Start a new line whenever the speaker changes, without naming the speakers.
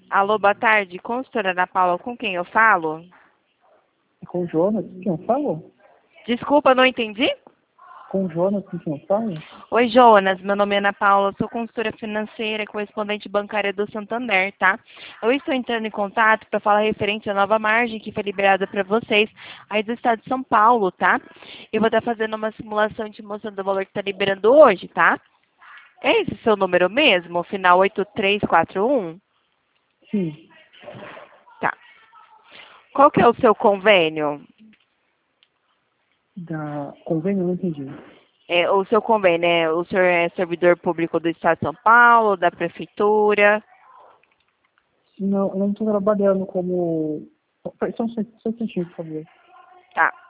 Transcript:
Alô, boa tarde. Consultora Ana Paula, com quem eu falo?
Com o Jonas, com quem eu falo?
Desculpa, não entendi?
Com o Jonas, com quem eu falo?
Oi, Jonas. Meu nome é Ana Paula, sou consultora financeira e correspondente bancária do Santander, tá? Eu estou entrando em contato para falar referente à nova margem que foi liberada para vocês aí do estado de São Paulo, tá? Eu vou estar fazendo uma simulação te mostrando o valor que está liberando hoje, tá? É esse seu número mesmo, final 8341?
Sim,
Tá. Qual que é o seu convênio?
da convênio, eu não entendi.
O seu convênio, né? O senhor é servidor público do Estado de São Paulo, da Prefeitura?
Não, eu não estou trabalhando como... Só um instantinho, por favor.
Tá.